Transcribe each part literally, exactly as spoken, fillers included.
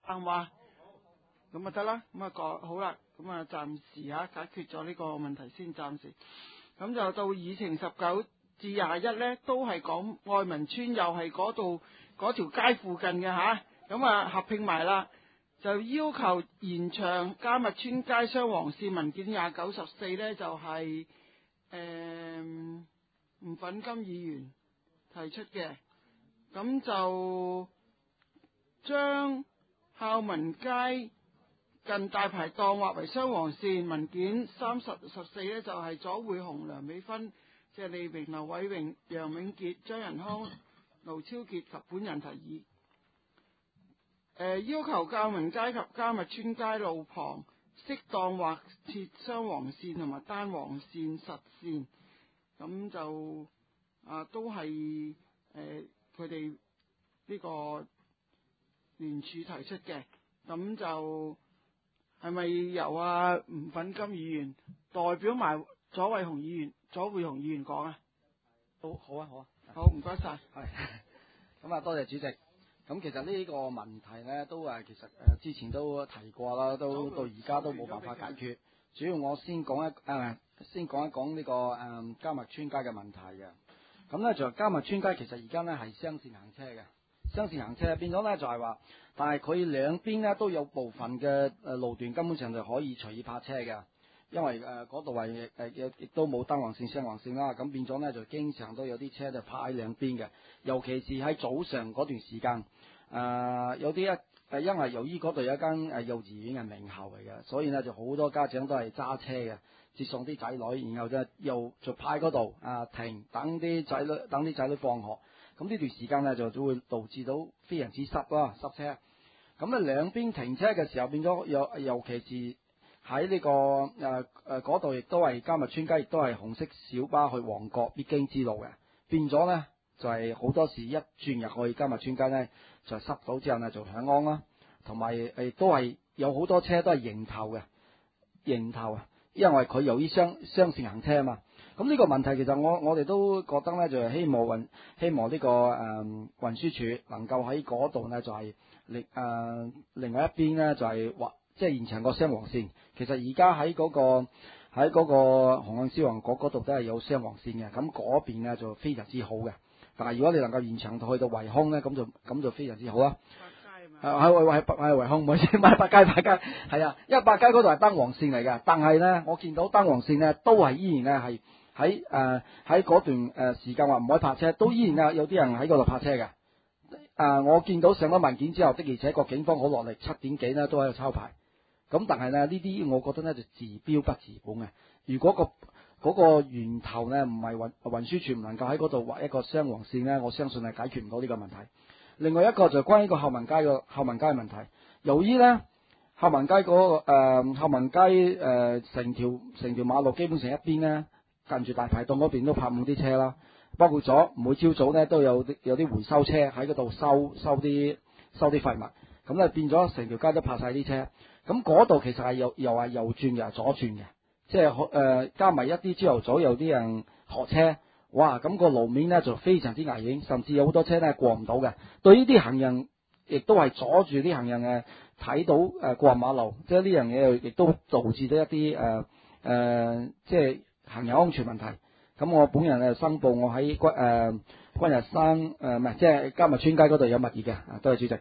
啱嘛？咁啊得啦，咁啊講好啦，咁啊暫時嚇解決咗呢個問題先，暫時。咁就到議程十九至廿一咧，都係講愛民村，又係嗰度嗰條街附近嘅嚇，咁啊合併埋啦，就要求延長迦密村街雙黃線文件廿九十四咧，就係誒吳粉金議員提出嘅，咁就將孝民街近大排檔劃為雙黃線，文件三十十四咧就係左匯紅、梁美芬、謝利榮、劉偉榮、楊永傑、張仁康、盧超傑及本人提議。誒要求孝民街及迦密村街路旁適當劃設雙黃線同埋單黃線實線，咁就啊都係誒佢哋呢個聯署提出嘅，咁就係咪由啊吳粉金議員代表埋左偉雄議員、左匯雄議員講啊？ 好，好啊，好啊， 好，唔該晒。 係，咁啊，多謝主席。咁其實呢個問題咧，都誒其實誒、呃、之前都提過啦，都到而家都冇辦法解決。主要我先講一誒、呃，先講一講呢、這個誒迦密村街嘅問題嘅。咁咧就迦密村街其實而家咧係雙線行車嘅，雙線行車變咗咧就係、是、話，但係佢兩邊咧都有部分嘅誒路段根本上就可以隨意泊車嘅。因為誒嗰度係誒亦亦都冇單黃線、雙黃線啦，咁變咗咧就經常都有啲車就泊喺兩邊嘅，尤其是喺早上嗰段時間，誒、呃、有啲一誒因為由於嗰度有一間誒幼稚園嘅名校嚟嘅，所以呢就好多家長都係揸車嘅，接送啲仔女，然後就又就泊喺嗰度啊停等啲仔女等啲仔女放學，咁呢段時間呢就都會導致到非常之塞啦塞車，咁咧兩邊停車嘅時候變咗尤尤其是。喺呢、這個誒誒嗰度亦都係迦密村街，亦都係紅色小巴去旺角必經之路嘅，變咗呢，就係、是、好多時一轉入去迦密村街呢，就塞到之後呢，就響安啦，同埋誒都係有好多車都係迎頭嘅，迎頭啊，因為佢由於雙雙線行車啊嘛，咁呢個問題其實我我哋都覺得呢，就係、是、希望運希望呢、這個誒、呃、運輸署能夠喺嗰度呢，就係另誒另外一邊呢，就係、是、或即係延長個雙黃線。其實而家喺嗰個喺嗰個紅磡消防局嗰度都係有雙黃線嘅，咁嗰邊咧就非常之好嘅。但係如果你能夠延長到去到圍空咧，咁就咁就非常之好啦。百佳係喺喺喺圍空，唔好意思，唔係百佳百佳係啊，因為百佳嗰度係單黃線嚟嘅，但係咧我見到單黃線咧都係依然咧係喺誒喺嗰段誒時間話唔可以泊車，都依然有有啲人喺嗰度泊車嘅。誒、呃，我見到上咗文件之後的，而且個警方好落力，七點幾咧都喺度抄牌。咁但係咧呢啲我覺得咧就治標不治本嘅。如果、個嗰、個源頭咧唔係運運輸署唔能夠喺嗰度畫一個雙黃線咧，我相信係解決唔到呢個問題。另外一個就關於個孝民街嘅孝民街嘅問題。由於咧孝民街嗰、個誒孝民街誒成條成條馬路基本上一邊咧近住大排檔嗰邊都泊滿啲車啦，包括咗每朝早咧都有啲有啲回收車喺嗰度收收啲收啲廢物，咁咧變咗成條街都泊晒啲車。咁嗰度其實係又又係右轉又係左轉嘅，即係誒、呃、加埋一啲朝頭早有啲人學車，哇！咁、個路面咧就非常之危險，甚至有好多車咧過唔到嘅。對呢啲行人，亦都係阻住啲行人誒睇到誒、呃、過馬路，即係呢樣嘢亦都導致到一啲誒誒即係行人安全問題。咁我本人誒申報我喺軍誒軍日山誒唔係即係迦密村街嗰度有物業嘅，啊多謝主席。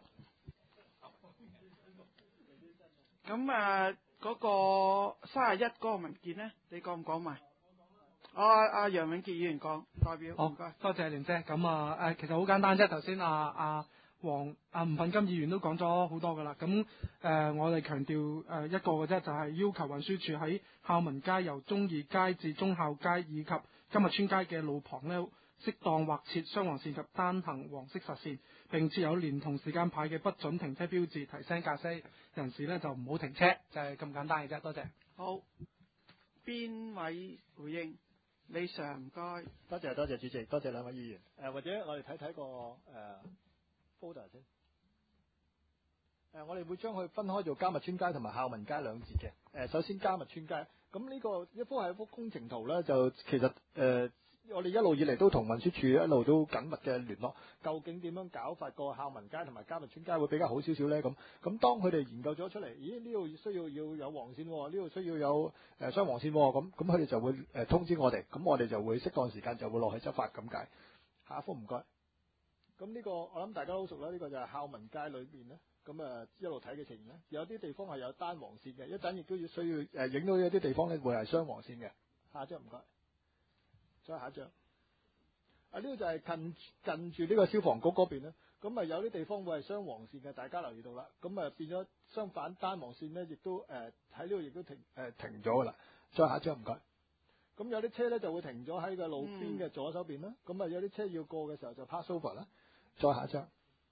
咁啊，嗰個三十一嗰個文件咧，你講唔講埋？哦，阿楊永傑議員講，代表。 好，多謝蓮姐。咁啊，誒，其實好簡單啫。頭先阿阿黃阿吳粉金議員都講咗好多噶啦。咁誒、呃，我哋強調誒一個嘅啫，就係、是、要求運輸署喺孝民街由忠義街至忠孝街以及迦密村街嘅路旁咧，適當劃設雙黃線及單行黃色實線，並設有連同時間牌嘅不准停車標誌，提醒駕駛人士咧就唔好停車，就係、是、咁簡單嘅啫。多謝。 好，邊位回應？李 Sir 唔該。 多謝多謝主席，多謝兩位議員。誒、呃、或者我哋睇睇個誒 folder 先。誒、呃、我哋會將佢分開做迦密村街同埋孝民街兩節嘅。誒、呃、首先迦密村街，咁呢、這個一幅係一幅工程圖咧，就其實誒。呃我哋一路以嚟都同運輸署一路都緊密嘅聯絡，究竟點樣搞法個孝民街同埋嘉密村街會比較好少少咧？咁咁當佢哋研究咗出嚟，咦呢度需要要有黃線喎，呢度需要有誒雙黃線喎，咁咁佢哋就會誒、呃、通知我哋，咁我哋就會適當時間就會落去執法咁解。下一幅唔該。咁呢、個我諗大家都好熟啦，呢、個就係孝民街裏邊咧，咁啊一路睇嘅情形咧，有啲地方係有單黃線嘅，一陣亦都要需要誒影、呃、到有啲地方咧會係雙黃線嘅。下一張唔該。再下一張，啊呢個就係近近住呢個消防局嗰邊咧，咁啊有啲地方會係雙黃線嘅，大家留意到啦。咁啊變咗相反單黃線咧，亦都誒喺呢度亦都停誒、呃、停咗噶啦。再下一張唔該。咁有啲車咧就會停咗喺個路邊嘅左手邊啦。咁啊、嗯、有啲車要過嘅時候就 pass over 啦。再下一張。誒、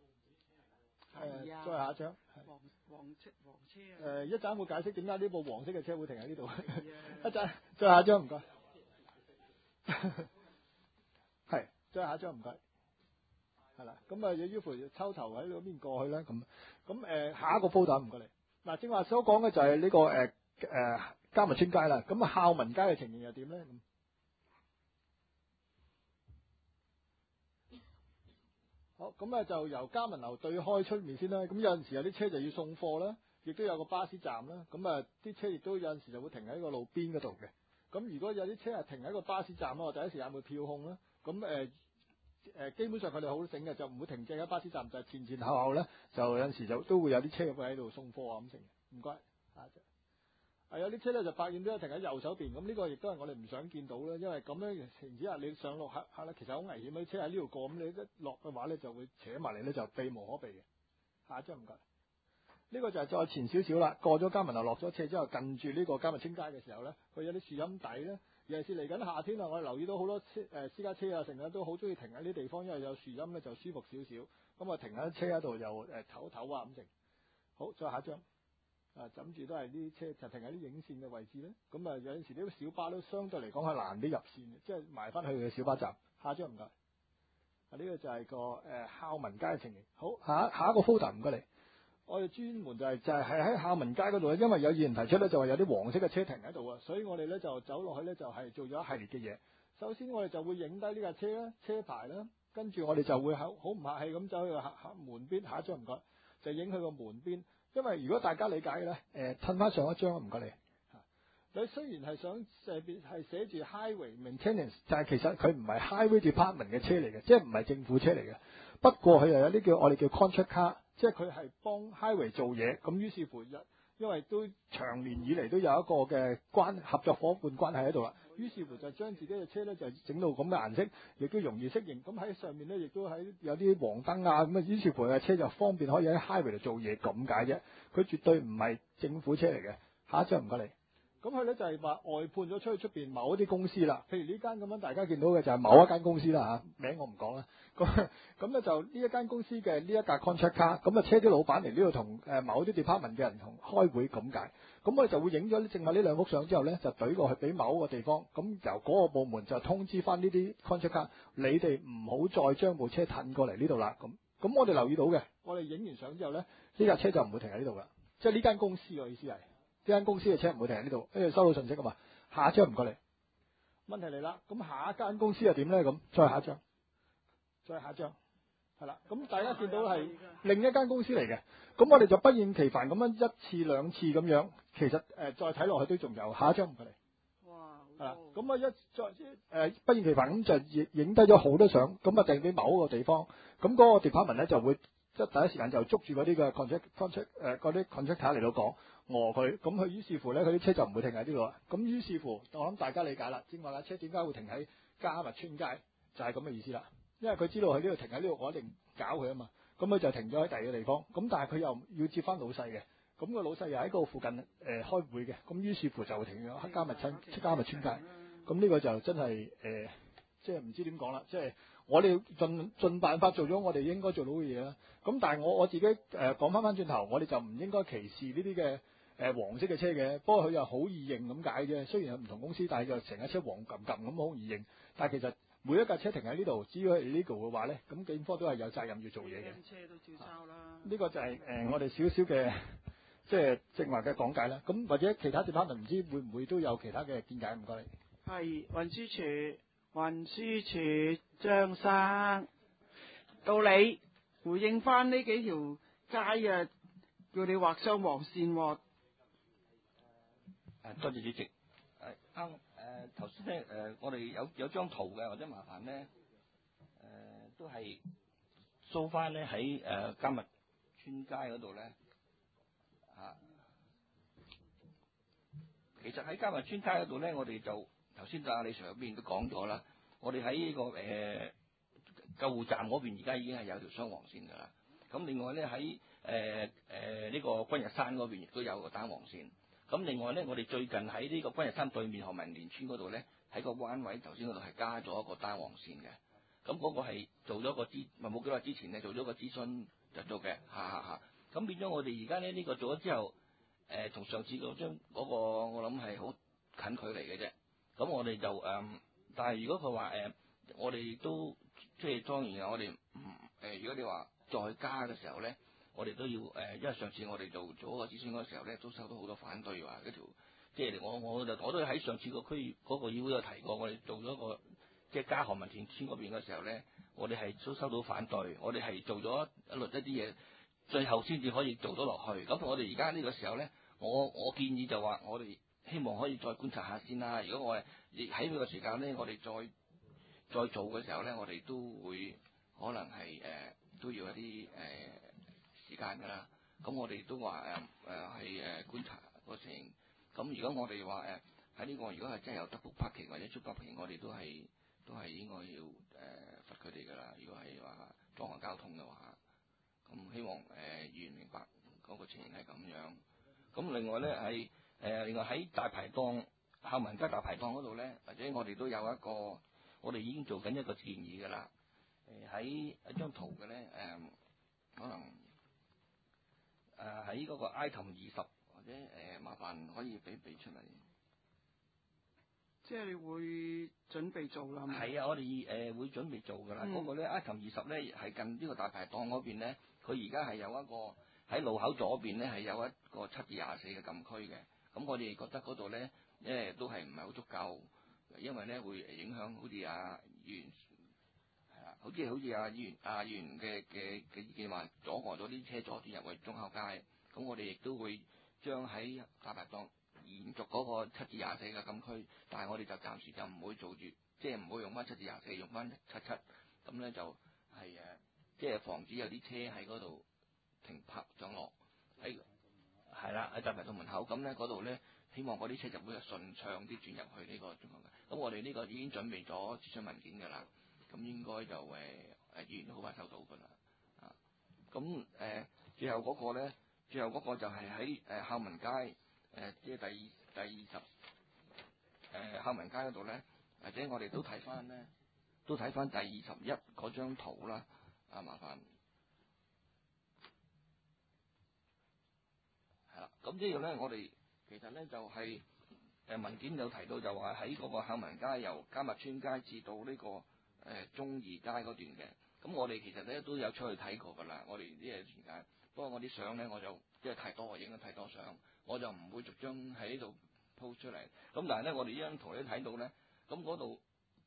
呃，再下一張。 黃黃車黃車啊！ 誒、呃，一陣會解釋點解呢部黃色嘅車會停喺呢度。一陣，再下一張唔該。係，再下一張唔該。係啦，咁啊，於乎抽頭喺嗰邊過去啦，咁咁誒，下一個 photo 唔該你。嗱，正話所講嘅就係呢、這個誒誒嘉密村街啦。咁啊，孝民街嘅情形又點咧？好，咁啊就由嘉民樓對開出面先啦。咁有陣時有啲車就要送貨啦，亦都有個巴士站啦。咁啊，啲車亦都有陣時就會停喺個路邊嗰度嘅。咁如果有啲車係停喺個巴士站啦，我第一時間會票控啦。咁誒誒，基本上佢哋好醒嘅，就唔會停正喺巴士站，就係、前前後後咧，就有陣時就都會有啲車會喺度送貨啊咁成。唔該，下隻。係有啲車咧就發現都停喺右手邊，咁呢個亦都係我哋唔想見到啦，因為咁樣情之下你上落客客咧，其實好危險，啲車喺呢度過，咁你一落嘅話咧就會扯埋嚟咧，就避無可避嘅。下一張唔該。呢個就係再前少少啦，過咗嘉民樓落咗車之後，近住呢個嘉密村街嘅時候咧，佢有啲樹蔭底咧，尤其是嚟緊夏天啊，我哋留意到好多車誒、呃、私家車啊，成日都好中意停喺呢啲地方，因為有樹蔭咧就舒服少少。咁啊停喺車喺度又誒唞唞啊咁成。好，再下一張。啊，枕住都係啲車就停喺啲影線嘅位置咧。咁啊有陣時啲小巴都相對嚟講係難啲入線嘅，即係埋翻去嘅小巴站。下一張唔該。啊，呢、這個就係個誒孝民街嘅情形。好，下下一個 photo 唔該你。我哋專門就係、是、就係喺喺孝民街嗰度咧，因為有議員提出咧，就話有啲黃色嘅車停喺度啊，所以我哋咧就走落去咧，就係、是、做咗一系列嘅嘢。首先我哋就會影低呢架車啦、車牌啦，跟住我哋就會好好唔客氣咁走去客客門邊。下一張唔該，就影佢個門邊。因為如果大家理解嘅咧，誒褪翻上一張唔該你。你雖然係想誒別係寫住 highway maintenance，但係其實佢唔係 highway department 嘅車嚟嘅，即係唔係政府車嚟嘅。不過佢又有啲叫我哋叫 contract car，即係佢係幫 highway 做嘢。咁於是乎，因為都長年以嚟都有一個嘅關合作伙伴關係喺度啦。於是乎就將自己嘅車咧就整到咁嘅顏色，亦都容易適應。咁喺上面咧亦都喺有啲黃燈啊，咁啊於是乎嘅車就方便可以喺 highway 度做嘢咁解啫。佢絕對唔係政府車嚟嘅。下一張唔該你。咁佢咧就係話外判咗出去出邊某一啲公司啦，譬如呢間咁樣大家見到嘅就係某一間公司啦嚇，名我唔講啦。咁咁咧就呢一間公司嘅呢一架 contract car，咁啊車啲老闆嚟呢度同誒某啲 department 嘅人同開會咁解。咁我哋就會影咗正話呢兩幅相之後咧，就懟過去俾某一個地方，咁由嗰個部門就通知翻呢啲 contract car，你哋唔好再將部車褪過嚟呢度啦。咁咁我哋留意到嘅，我哋影完相之後咧，呢架車就唔會停喺呢度啦，即係呢間公司嘅意思係。呢間公司嘅車唔會停喺呢度，因為收到信息㗎嘛。下一張唔該你。問題嚟啦，咁下一間公司又點咧？咁再下一張，再下一張，係啦。咁大家見到係另一間公司嚟嘅，咁我哋就不厭其煩咁樣一次兩次咁樣，其實誒、呃、再睇落去都仲有。下一張唔該你。哇！係啦，咁啊一再誒、呃、不厭其煩咁就影影低咗好多相，咁啊掟俾某一個地方，咁嗰個 department 咧就會即係第一時間就捉住嗰啲嘅 contract contract 誒嗰啲 contractor 嚟到講。餓佢，咁佢於是乎咧，佢啲車就唔會停喺呢度啦。咁於是乎，我諗大家理解啦。正話架車點解會停喺嘉密村街，就係咁嘅意思啦。因為佢知道喺呢度停喺呢度，我一定搞佢啊嘛。咁佢就停咗喺第二個地方。咁但係佢又要接翻老細嘅。咁個老細又喺嗰個附近誒、呃、開會嘅。咁於是乎就停咗喺嘉密村嘉密村街。咁呢個就真係誒、呃，即係唔知點講啦。即係我哋盡盡辦法做咗我哋應該做到嘅嘢啦。咁但係我我自己誒講翻翻轉頭，我哋就唔應該歧視呢啲嘅。誒、呃、黃色嘅車嘅，不過佢又好易認咁解啫。雖然係唔同公司，但係就成架車黃撳撳咁好易認。但係其實每一架車停喺呢度，只要係 legal 嘅話咧，咁警方都係有責任要做嘢嘅。 車都照抄啦。呢、啊這個就係、是、誒、呃、我哋少少嘅即係正話嘅講解啦。咁或者其他 department 唔知會唔會都有其他嘅見解？唔該你。係運輸署， 運輸署張生，到你回應翻呢幾條街啊，叫你畫雙黃線喎。 誒，多謝主席。誒啱誒頭先咧誒，我哋有有張圖嘅，或者麻煩咧誒、呃，都係 show 翻咧喺誒迦密村街嗰度咧啊。其實喺迦密村街嗰度咧，我哋就頭先阿李 Sir 嗰邊都講咗啦。我哋喺呢個誒、呃、救護站嗰邊，而家已經係有條雙黃線㗎啦。咁另外咧喺誒誒呢個軍日山嗰邊，亦都有個單黃線。咁另外咧，我哋最近喺呢個軍日山對面何文田村嗰度咧，喺個灣位頭先嗰度係加咗一個單黃線嘅。咁嗰個係做咗個諮，咪冇幾耐之前咧做咗個諮詢就做嘅，嚇嚇嚇。咁變咗我哋而家咧呢、呢個做咗之後，誒、呃、同上次嗰張嗰個我諗係好近距離嘅啫。咁我哋就誒、呃，但係如果佢話誒，我哋都即係當然我哋唔誒，如果你話再加嘅時候咧。我哋都要誒、呃，因為上次我哋做做個諮詢嗰時候咧，都收到好多反對話嗰條，即係我我就我都喺上次個區嗰、嗰個議會有提過，我哋做咗個即係加何文田村嗰邊嘅時候咧，我哋係都收到反對，我哋係做咗一律一啲嘢，最後先至可以做到落去。咁我哋而家呢個時候咧，我我建議就話，我哋希望可以再觀察下先啦。如果我哋喺呢個時間咧，我哋再再做嘅時候咧，我哋都會可能係誒、呃、都要一啲誒。呃時間㗎啦，咁我哋都話誒誒係誒觀察個情形。咁如果我哋話誒喺呢個如果係真係有 double parking 或者 triple parking，我哋都係都係應該要誒、呃、罰佢哋㗎啦。如果係話阻礙交通嘅話，咁希望誒議員明白嗰個情形係咁樣。咁另外咧係誒另外喺大排檔孝民街大排檔嗰度咧，或者我哋都有一個我哋已經做緊一個建議㗎啦。誒喺一張圖嘅咧誒可能。誒喺嗰個 item 二十或者誒、呃、麻煩可以俾俾出嚟， 即係你會準備做啦。 係啊，我哋誒、呃、會準備做㗎啦。嗰、嗯、個咧 item 二十咧係近呢個大排檔嗰邊咧，佢而家係有一個喺路口左邊咧係有一個七至廿四嘅禁區嘅。咁我哋覺得嗰度咧，因為都係唔係好足夠，因為咧會影響好似阿議員係啦，好似好似阿議員阿議員嘅嘅嘅意見話阻礙咗啲車左轉入去中孝街。咁我哋亦都會將喺大排檔延續嗰個七至廿四嘅禁區，但係我哋就暫時就唔會做住，即係唔會用翻七至廿四，用翻七七。咁咧就係、是、誒，即係防止有啲車喺嗰度停泊上落喺係啦，喺大排檔門口。咁咧嗰度咧，希望嗰啲車就會順暢啲轉入去呢個中孝街。咁我哋呢個已經準備咗諮詢文件㗎啦。咁應該就誒誒、呃、議員都好快收到㗎啦。啊，咁誒、呃、最後嗰個咧。最後嗰個就係喺誒孝民街誒、呃，即係第第二十誒孝民街嗰度咧，或者我哋都睇翻咧，都睇翻第二十一嗰張圖啦。啊，麻煩係啦。咁呢個咧，我哋其實咧就係、是、誒文件有提到，就話喺嗰個孝民街由迦密村街至到呢、這個誒、呃、中義街嗰段嘅。咁我哋其實咧都有出去睇過㗎啦。我哋呢個時間。不過我啲相咧，我就即係太多，影咗太多相，我就唔會逐張喺呢度 po 出嚟。咁但係咧，我哋呢張圖咧睇到咧，咁嗰度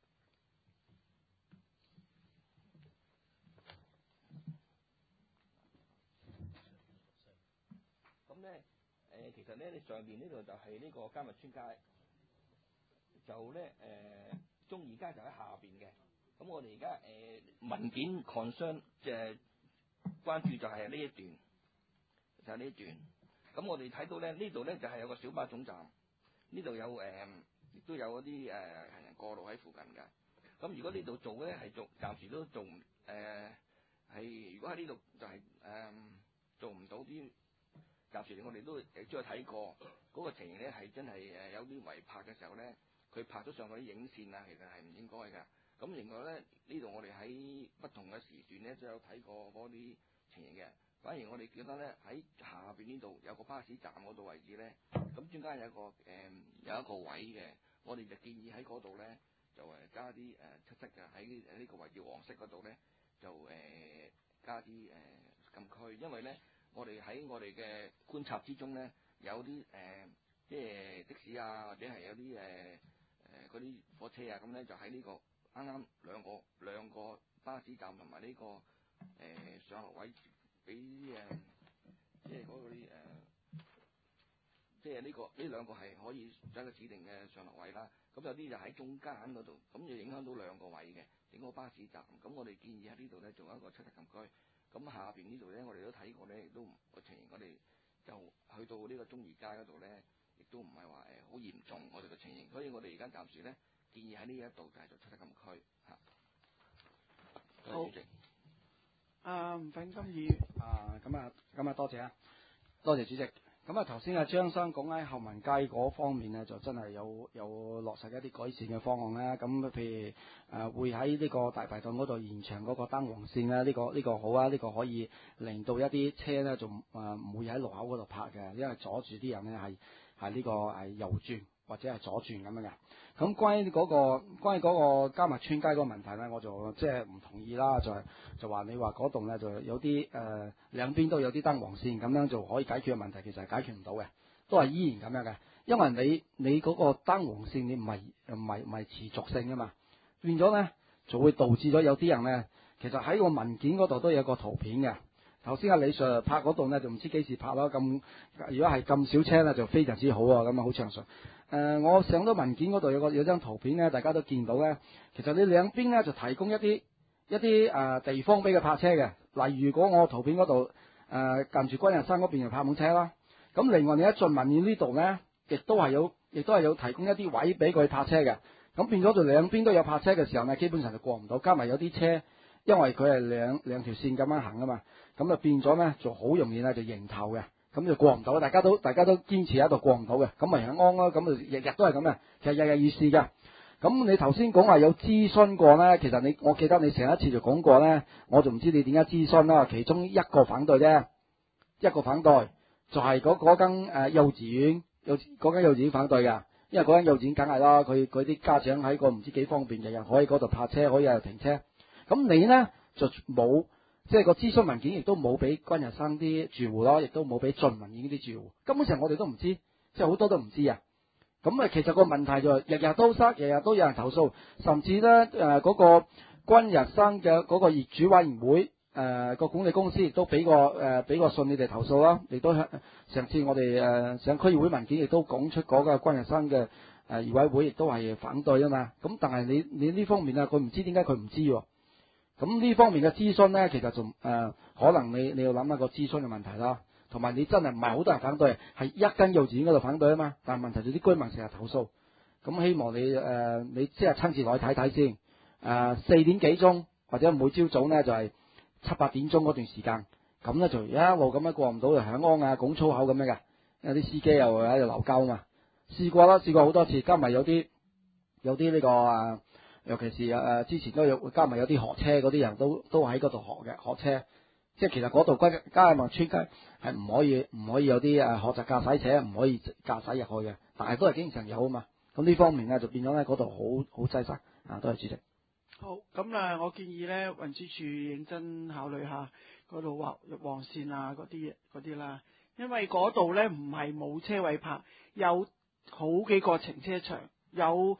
咁咧誒，其實咧你上邊呢度就係呢個迦密村街，就咧誒、呃、中義街就喺下邊嘅。咁我哋而家誒文件 concern 即係。關注就係呢一段，就係、是、呢一段。咁我哋睇到咧，呢度咧就係、是、有個小巴總站，呢度有誒，亦、呃、都有嗰啲誒行人過路喺附近㗎。咁如果呢度做咧，係做暫時都做唔誒，係、呃、如果喺呢度就係、是、誒、呃、做唔到啲，暫時我哋都誒都有睇過嗰、那個情形咧，係真係誒有啲違泊嘅時候咧，佢拍咗上嗰啲影線啊，其實係唔應該㗎。咁另外咧，呢度我哋喺不同嘅時段咧都有睇過嗰啲情形嘅。反而我哋覺得咧喺下邊呢度有個巴士站嗰度位置咧，咁中間有一個誒、呃、有一個位嘅，我哋就建議喺嗰度咧就誒加啲誒、呃、七七嘅喺呢個位置黃色嗰度咧就誒、呃、加啲誒、呃、禁區，因為咧我哋喺我哋嘅觀察之中咧有啲誒、呃、即係的士啊或者係有啲誒誒嗰啲火車啊咁咧就喺呢個啱啱兩個兩個巴士站同埋呢個誒、呃、上落位俾誒、呃，即係嗰啲誒，即係呢、這個呢兩個係可以有一個指定嘅上落位啦。咁有啲就喺中間嗰度，咁就影響到兩個位嘅整個巴士站。咁我哋建議喺呢度咧做一個七級禁區。咁下邊呢度咧，我哋都睇過咧，亦都唔個情形，我哋就去到呢個中怡街嗰度咧，亦都唔係話誒好嚴重我哋嘅情形。所以我哋而家暫時咧建議喺呢一度就係做七級禁區嚇。 好， 主席。 啊，吳炳金議員。 啊，咁啊，咁啊，多謝啊，多謝主席。咁啊，頭先啊張生講喺後文街嗰方面咧，就真係有有落實一啲改善嘅方案啦。咁譬如誒、呃、會喺呢個大排檔嗰度延長嗰個燈黃線啦，呢、呢個呢、呢個好啊，呢、呢個可以令到一啲車咧，仲誒唔會喺路口嗰度泊嘅，因為阻住啲人咧係係呢個係右轉或者係左轉咁樣嘅。咁關於嗰、嗰個關於嗰個迦密村街嗰個問題咧，我就即係唔同意啦，就係、就話你話嗰度咧就有啲誒、呃、兩邊都有啲燈黃線，咁樣就可以解決嘅問題，其實係解決唔到嘅，都係依然咁樣嘅。因為你你嗰個燈黃線你唔係唔係唔係持續性㗎嘛，變咗咧就會導致咗有啲人咧，其實喺個文件嗰度都有個圖片嘅。頭先阿李 Sir 拍嗰度咧就唔知幾時拍咯，咁如果係咁少車咧就非常之好啊，咁啊好暢順。誒、呃，我上到文件嗰度有個有張圖片咧，大家都見到咧。其實你兩邊咧就提供一啲一啲誒、呃、地方俾佢泊車嘅。例如，如果我圖片嗰度誒近住軍人山嗰邊就泊滿車啦。咁另外你一進文件呢度咧，亦都係有亦都係有提供一啲位俾佢泊車嘅。咁變咗就兩邊都有泊車嘅時候咧，基本上就過唔到。加埋有啲車，因為佢係兩兩條線咁樣行啊嘛，咁就變咗咧就好容易咧就迎頭嘅。咁就過唔到，大家都大家都堅持喺度過唔到嘅，咁咪響安咯，咁就日日都係咁嘅，其實日日議事嘅。咁你頭先講話有諮詢過咧，其實你我記得你上一次就講過咧，我就唔知你點解諮詢啦。其中一個反對啫，一個反對就係嗰嗰間誒幼稚園，幼嗰間幼稚園反對嘅，因為嗰間幼稚園梗係啦，佢佢啲家長喺個唔知幾方便，日日可以嗰度泊車，可以喺度停車。咁你咧就冇。即係個諮詢文件亦都冇俾軍日生啲住戶咯，亦都冇俾進文件啲住戶，根本上我哋都唔知，即係好多都唔知啊。咁啊，其實個問題就係日日都塞，日日都有人投訴，甚至咧誒嗰個軍日生嘅嗰個業主委員會誒個、呃、管理公司亦都俾個誒俾、呃、個信你哋投訴啦，亦都向上次我哋誒上區議會文件亦都講出嗰個軍日生嘅誒業委會亦都係反對啊嘛。咁但係你你呢方面啊，佢唔知點解佢唔知喎。咁呢方面嘅諮詢咧，其實仲誒、呃、可能你你要諗下個諮詢嘅問題啦，同埋你真係唔係好多人反對，係一間幼稚園嗰度反對啊嘛。但係問題就啲居民成日投訴，咁希望你誒、呃、你即係親自落去睇睇先。誒、呃、四點幾鐘或者每朝早咧就係、是、七八點鐘嗰段時間，咁咧就一路咁樣過唔到就響安啊講粗口咁樣嘅，因為啲司機又喺度鬧交啊嘛。試過啦，試過好多次，加埋有啲有啲呢、這個啊。尤其是誒、呃、之前都有加埋有啲學車嗰啲人都都喺嗰度學嘅學車，即係其實嗰度軍迦密村街係唔可以唔可以有啲誒學習駕駛者唔可以駕駛入去嘅，但係都係經常有啊嘛。咁呢方面咧就變咗咧嗰度好好擠塞啊！多謝主席。 好，咁啊，我建議咧運輸署認真考慮下嗰度劃黃線啊嗰啲嗰啲啦，因為嗰度咧唔係冇車位泊，有好幾個停車場有。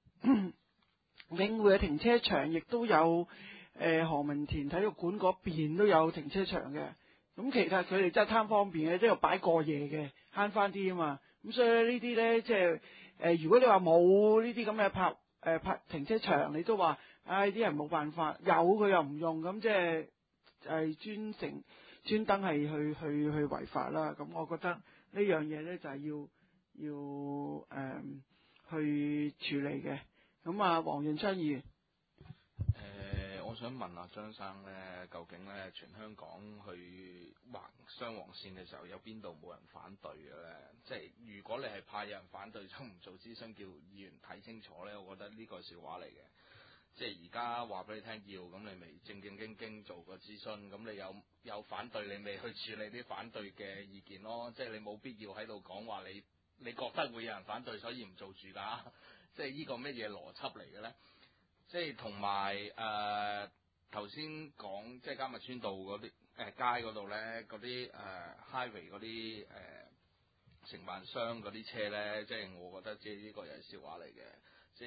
領匯嘅停車場亦都有，誒、呃、何文田體育館嗰邊都有停車場嘅。咁其實佢哋真係貪方便嘅，都有擺過夜嘅，慳翻啲啊嘛。咁所以呢啲咧，即係誒，如果你話冇呢啲咁嘅泊誒泊停車場，你都話，唉啲人冇辦法，有佢又唔用，咁即係係專程專登係去去去違法啦。咁我覺得呢樣嘢咧就係、是、要要誒、呃、去處理嘅。咁啊，黃潤昌議員，誒、 呃，我想問下張生咧，究竟咧全香港去劃雙黃線嘅時候，有邊度冇人反對嘅咧？即係如果你係怕有人反對，就唔做諮詢，叫議員睇清楚咧，我覺得呢個係笑話嚟嘅。即係而家話俾你聽要，咁你咪正正經經做個諮詢，咁你有有反對，你咪去處理啲反對嘅意見咯。即係你冇必要喺度講話你你覺得會有人反對，所以唔做住㗎。即係呢個乜嘢邏輯嚟嘅咧？即係同埋誒頭先講，即係迦密村道嗰啲誒街嗰度咧，嗰啲誒 highway 嗰啲誒承辦商嗰啲車咧，即係我覺得即係呢個又係笑話嚟嘅。即係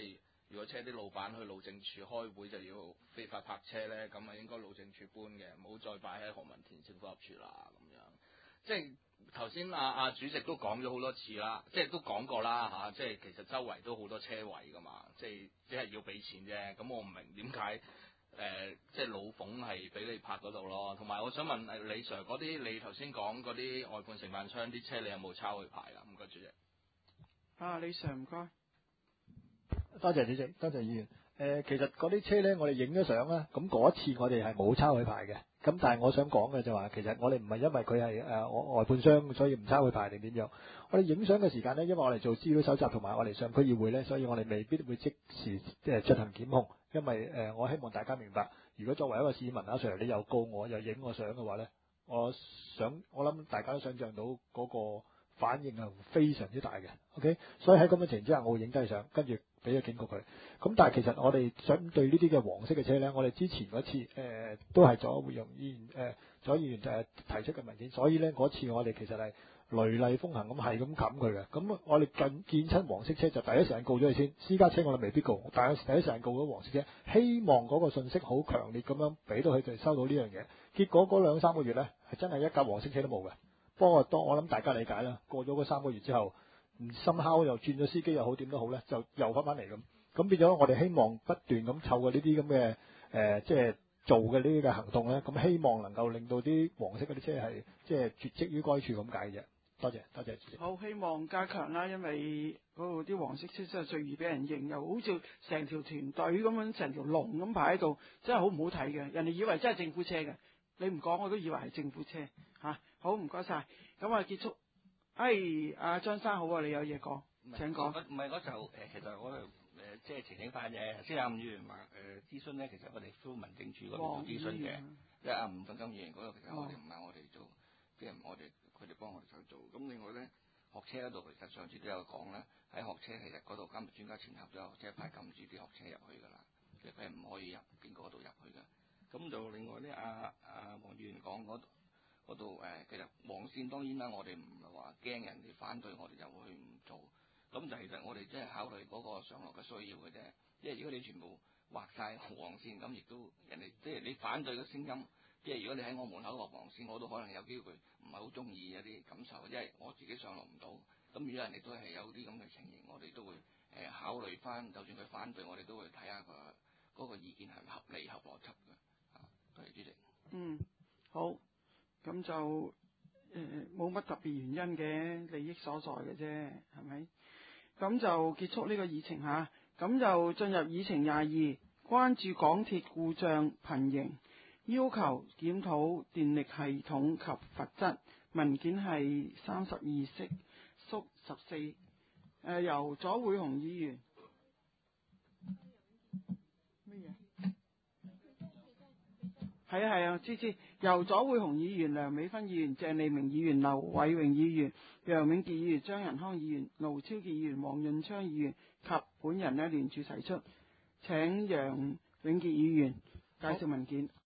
如果車啲老闆去路政署開會就要非法泊車咧，咁啊應該路政署搬嘅，唔好再擺喺何文田政府合署啦咁樣。即係頭先阿阿主席都講咗好多次啦，即係都講過啦嚇、啊，即係其實周圍都好多車位噶嘛，即係只係要俾錢啫。咁我唔明點解誒即係老馮係俾你泊嗰度咯。同埋我想問誒李 Sir 嗰啲，你頭先講嗰啲外判承辦商啲車，你有冇抄佢牌啊？唔該主席。 啊，李 Sir 唔該。 多謝主席，多謝議員。誒、呃，其實嗰啲車咧，我哋影咗相啦。咁嗰一次我哋係冇抄佢牌嘅。咁但係我想講嘅就話，其實我哋唔係因為佢係誒我外判商，所以唔抄佢牌定點樣。我哋影相嘅時間咧，因為我哋做資料搜集同埋我哋上區議會咧，所以我哋未必會即時即係進行檢控。因為誒、呃，我希望大家明白，如果作為一個市民阿 Sir，你又告我又影我相嘅話咧，我想我諗大家都想像到嗰個反應係非常之大嘅。OK，所以喺咁嘅情況之下，我會影低相，跟住俾咗警告佢。咁但係其實我哋想對呢啲嘅黃色嘅車咧，我哋之前嗰次誒、呃、都係左會用議員誒左議員誒提出嘅文件，所以咧嗰次我哋其實係雷厲風行咁係咁冚佢嘅。咁我哋近見親黃色車就第一時間告咗佢先，私家車我哋未必告，但係第一時間告咗黃色車，希望嗰個信息好強烈咁樣俾到佢哋收到呢樣嘢。結果嗰兩三個月咧係真係一架黃色車都冇嘅。不過當我諗大家理解啦，過咗嗰三個月之後，唔深烤又轉咗司機又好點都好咧，就又翻返嚟咁。咁變咗我哋希望不斷咁湊過呢啲咁嘅誒，即係做嘅呢啲嘅行動咧，咁希望能夠令到啲黃色嗰啲車係即係絕跡於該處咁解嘅。多謝多謝主席。 好，希望加強啦，因為嗰度啲黃色車真係最易俾人認，又好似成條團隊咁樣，成條龍咁排喺度，真係好唔好睇嘅。人哋以為真係政府車嘅，你唔講我都以為係政府車嚇、啊。好，唔該晒。咁啊結束。哎，阿張生好啊，你有嘢講？請講。 唔係嗰就誒，其實我誒即係澄清翻嘅。頭先阿吳議員話誒諮詢咧，其實我哋呼民政處嗰度做諮詢嘅，即係阿吳振金議員嗰度，其實我哋唔係我哋做，即係我哋佢哋幫我哋手做。咁另外咧，學車嗰度其實上次都有講啦，喺學車其實嗰度監察專家全合都有即係派禁止啲學車入去㗎啦，其實佢係唔可以入經過嗰度入去㗎。咁就另外咧，阿阿黃議員講嗰度。嗰度誒，其實黃線當然啦，我哋唔係話驚人哋反對，我哋就會唔做。咁就其實我哋即係考慮嗰個上落嘅需要嘅啫。因為如果你全部畫晒黃線，咁亦都人哋即係你反對嘅聲音，即係如果你喺我門口落黃線，我都可能有機會唔係好中意有啲感受，因為我自己上落唔到。咁如果人哋都係有啲咁嘅情形，我哋都會誒、呃、考慮翻，就算佢反對，我哋都會睇下佢嗰個意見係咪合理合邏輯嘅。啊，多謝主席。 嗯，好。咁就誒冇乜特別原因嘅利益所在嘅啫，係咪？咁就結束呢個議程嚇，咁就進入議程廿二，關注港鐵故障頻仍，要求檢討電力系統及罰則。文件係三十二式縮十四，誒由左會雄議員咩嘢？係啊係啊，知知。由左會雄議員、梁美芬議員、鄭利明議員、劉偉榮議員、楊永傑議員、張仁康議員、盧超傑議員、黃潤昌議員及本人呢聯署提出，請楊永傑議員介紹文件。